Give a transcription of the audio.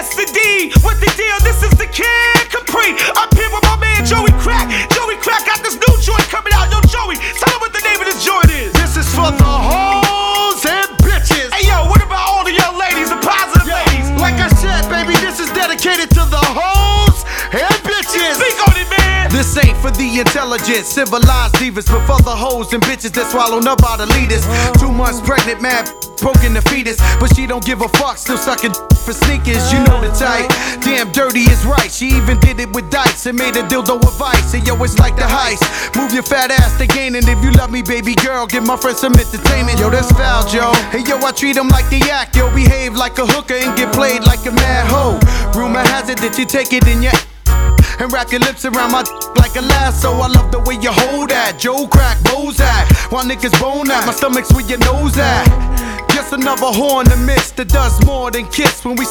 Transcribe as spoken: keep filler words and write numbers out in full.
yes indeed. What the deal? This is the Kid Capri. Up here with my man Joey Crack. Joey Crack got this new joint coming out. Yo, Joey, tell him what the name of this joint is. This is for the hoes and bitches. Hey yo, what about all the young ladies, the positive Yo, ladies? like I said, baby, this is dedicated to the hoes and bitches. Speak on it, man. This ain't for the intelligent, civilized divas, but for the hoes and bitches that swallowed up by the leaders. Two months pregnant, mad, broken the fetus, but she don't give a fuck, still sucking for sneakers. You know the type, damn dirty is right. She even did it with dice and made a dildo with vice. And yo, it's like the heist. Move your fat ass to gain, and if you love me, baby girl, give my friends some entertainment. Yo, that's foul, Joe. Hey yo, I treat them like they act. Yo, behave like a hooker and get played like a mad hoe. Rumor has it that you take it in your and wrap your lips around my like a lasso. I love the way you hold that. Joe Crack, Bozak, while niggas bone at my stomach's where your nose at. Just another horn in the mix that does more than kiss when we